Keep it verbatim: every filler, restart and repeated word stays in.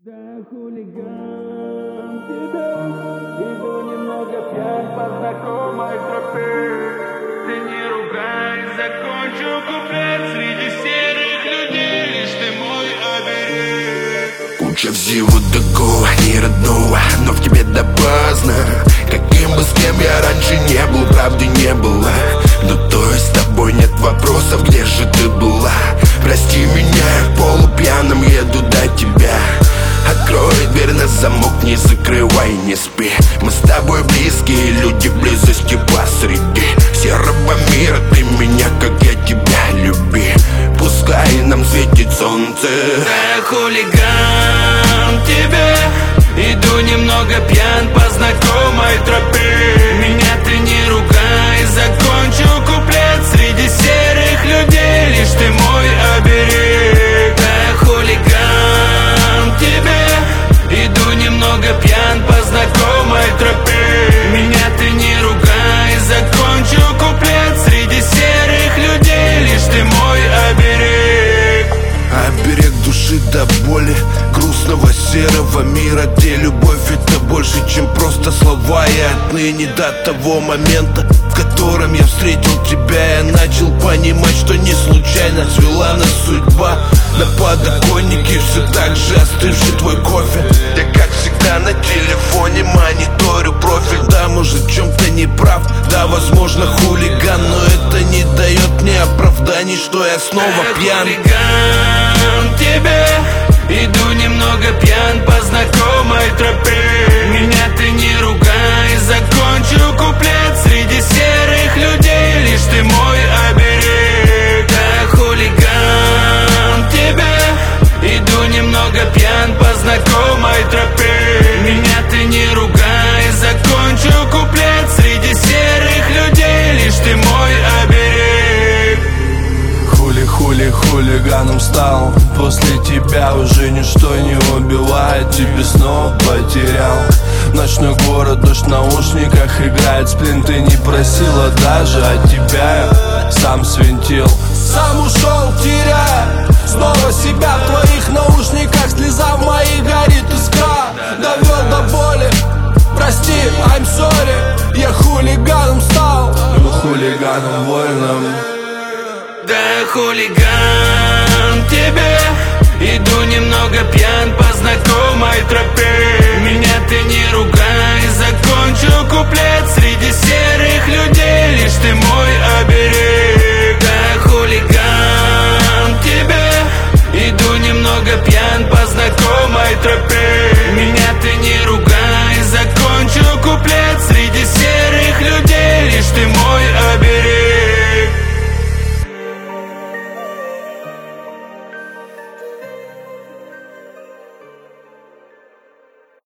Да, хулиган тебя, иду немного пьян по знакомой тропе. Ты не ругай, закончу куплет среди серых людей, лишь ты мой оберег. Куча всего такого неродного, но в тебе да поздно. Каким бы с кем я раньше не был, правды не было. Но то есть с тобой нет вопросов, где же ты была? Прости меня, я полупьяным еду до тебя. Открой дверь на замок, не закрывай, не спи. Мы с тобой близкие люди, в близости посреди серого мира. Ты меня, как я тебя, люби. Пускай нам светит солнце. Да, хулиган тебе, иду немного пьян по знакомой тропе. Меня ты не ругай, закончу куплет среди серых людей, лишь ты мой оберег. Да, хулиган тебе, иду немного пьян по знакомой тропе. Меня ты не ругай, закончу куплет среди серых людей, лишь ты мой оберег. Оберег души до боли, грустного серого мира, где любовь это больше, чем просто слова. И отныне до того момента, в котором я встретил тебя, я начал понимать, что не случайно свела нас судьба. На подоконнике все так же остывший твой кофе. Я как всегда на телефоне мониторю профиль. Да, может в чем-то не прав, да, возможно хулиган, но это не дает мне оправданий, что я снова пьян. Хулиган тебе, иду немного пьян по знакомой тропе. Меня ты не ругай, закончу куплет среди серых людей, лишь ты мой оберег. Да, хулиган тебе, иду немного пьян по знакомой тропе. Меня ты не ругай, закончу куплет среди серых людей, лишь ты мой оберег. Хули-хули хулиганом стал, после тебя уже ничто не убивает. Тебе снова потерял ночной город, дождь в наушниках играет сплин. Ты не просила даже, а тебя я сам свинтил. Сам ушел, теряя снова себя в твоих наушниках. Слеза в моих горит искра, довел до боли. Прости, I'm sorry, я хулиганом стал, но хулиганом вольным. Да, хулиган